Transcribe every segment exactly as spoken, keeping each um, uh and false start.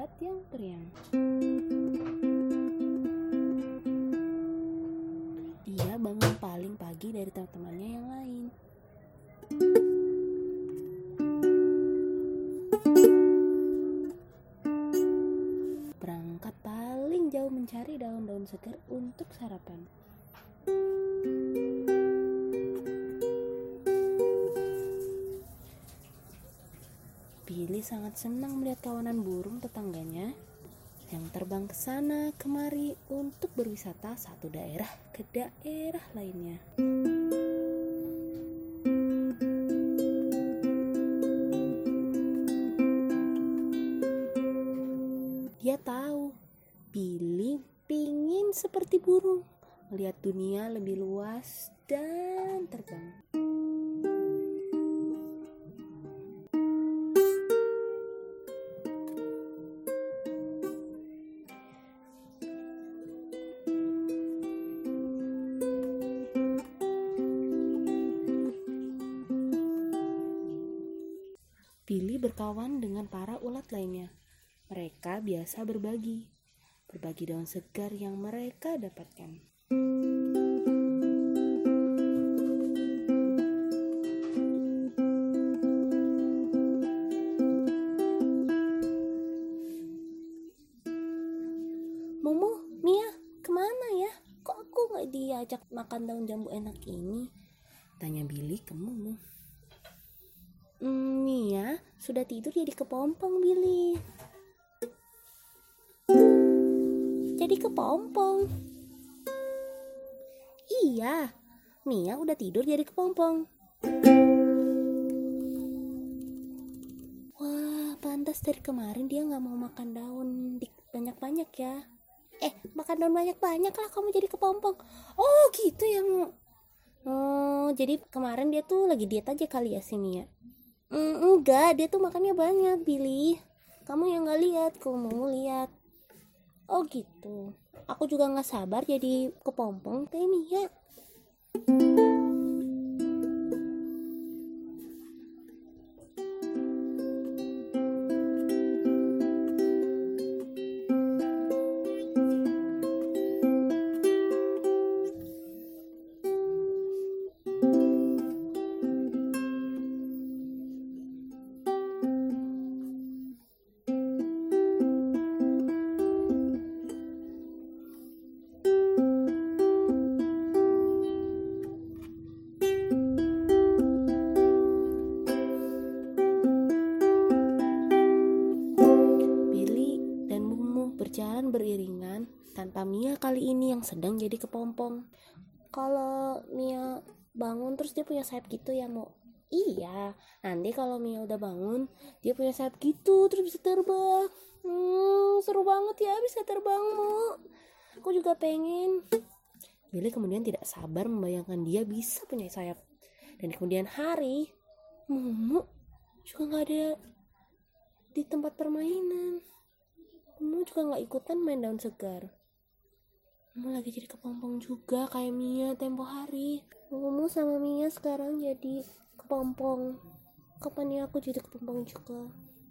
ulat yang periang. Dia bangun paling pagi dari teman-temannya yang lain. Berangkat paling jauh mencari daun-daun segar untuk sarapan. Billy sangat senang melihat kawanan burung tetangganya yang terbang ke sana kemari untuk berwisata satu daerah ke daerah lainnya. Dia tahu Billy pingin seperti burung, melihat dunia lebih luas dan terbang. Billy berkawan dengan para ulat lainnya. Mereka biasa berbagi, berbagi daun segar yang mereka dapatkan. Momo, Mia, kemana ya? Kok aku gak diajak makan daun jambu enak ini? Tanya Billy ke Momo. Hmm, Mia sudah tidur jadi kepompong, Billy. Jadi kepompong. Iya, Mia udah tidur jadi kepompong. Wah, pantas dari kemarin dia gak mau makan daun banyak-banyak ya. Eh, makan daun banyak-banyak lah kamu jadi kepompong. Oh gitu ya, Mu. Oh, jadi kemarin dia tuh lagi diet aja kali ya si Mia. Mm, enggak, dia tuh makannya banyak, Billy. Kamu yang gak lihat, kamu lihat. Oh gitu. Aku juga gak sabar jadi kepompong kayak Mia. Berjalan beriringan tanpa Mia kali ini yang sedang jadi kepompong. Kalau Mia bangun terus dia punya sayap gitu ya, Mo? Iya, nanti kalau Mia udah bangun dia punya sayap gitu terus bisa terbang. Hmm, seru banget ya bisa terbang, Mo. Aku juga pengen. Billy kemudian tidak sabar membayangkan dia bisa punya sayap. Dan kemudian hari, Momo juga gak ada di tempat permainan. Momo juga gak ikutan main daun segar. Momo lagi jadi kepompong juga kayak Mia tempo hari. Momo sama Mia sekarang jadi kepompong. Kapan ya aku jadi kepompong juga?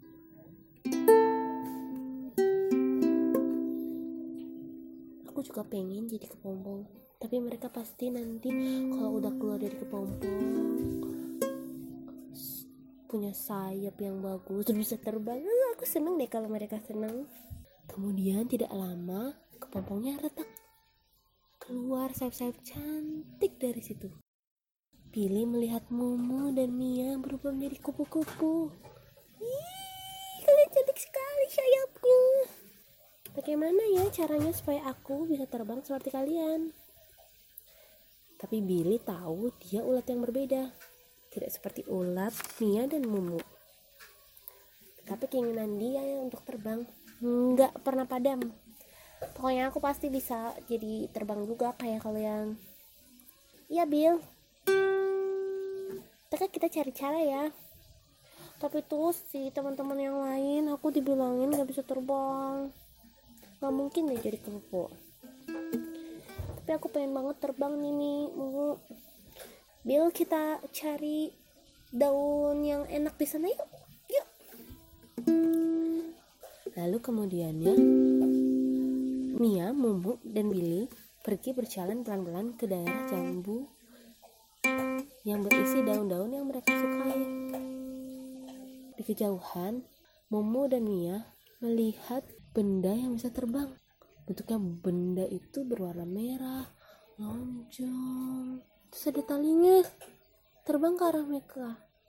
Aku juga pengen jadi kepompong. Tapi mereka pasti nanti kalau udah keluar dari kepompong punya sayap yang bagus terus bisa terbang. Aku seneng deh kalau mereka seneng. Kemudian tidak lama kepompongnya retak. Keluar sayap-sayap cantik dari situ. Billy melihat Momo dan Mia berubah menjadi kupu-kupu. Ih, kalian cantik sekali sayapnya. Bagaimana ya caranya supaya aku bisa terbang seperti kalian? Tapi Billy tahu dia ulat yang berbeda. Tidak seperti ulat Mia dan Momo. Tapi keinginan dia ya untuk terbang nggak pernah padam. Pokoknya aku pasti bisa jadi terbang juga kayak kalian. Iya, Bill. Tapi kita cari cara ya. Tapi terus si teman-teman yang lain aku dibilangin nggak bisa terbang. Nggak mungkin deh jadi kepo. Tapi aku pengen banget terbang nih nih. Mau Bill, kita cari daun yang enak di sana yuk. Yuk. Lalu kemudiannya Mia, Mumu, dan Billy pergi berjalan pelan-pelan ke daerah jambu yang berisi daun-daun yang mereka sukai. Di kejauhan, Mumu dan Mia melihat benda yang bisa terbang. Bentuknya benda itu berwarna merah, lonjong. Terus ada talinya, terbang ke arah mereka.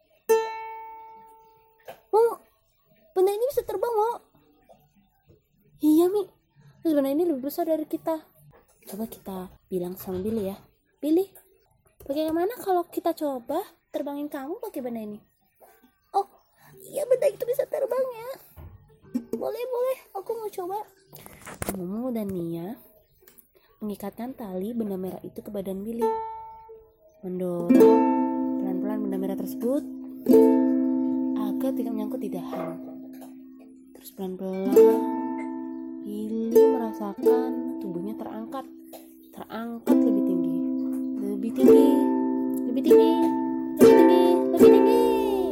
Mo, benda ini bisa terbang, Mo. Iya, Mi. Terus benda ini lebih besar dari kita. Coba kita bilang sama Billy ya. Billy, bagaimana kalau kita coba terbangin kamu pakai benda ini? Oh, iya benda itu bisa terbang ya. Boleh, boleh. Aku mau coba. Mumu dan Mia mengikatkan tali benda merah itu ke badan Billy. Mendorong pelan-pelan benda merah tersebut agar tidak menyangkut di dahan. Terus pelan-pelan Billy merasakan tubuhnya terangkat, terangkat lebih tinggi, lebih tinggi, lebih tinggi, lebih tinggi, lebih tinggi.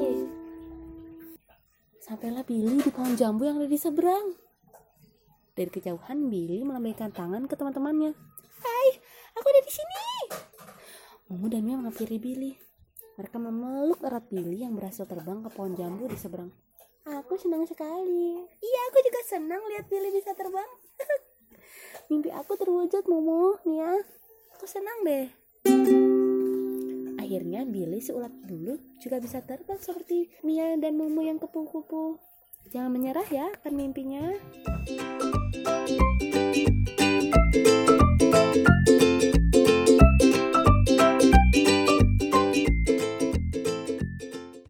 Sampailah Billy di pohon jambu yang ada di seberang. Dari kejauhan Billy melambaikan tangan ke teman-temannya. Hai, aku ada di sini. Mumu dan Mia menghampiri Billy. Mereka memeluk erat Billy yang berhasil terbang ke pohon jambu di seberang. Aku senang sekali. Iya, aku juga senang lihat Billy bisa terbang. Mimpi aku terwujud, Mumu, Mia. Aku senang deh. Akhirnya Billy si ulat bulu juga bisa terbang seperti Mia dan Mumu yang kupu-kupu. Jangan menyerah ya akan mimpinya.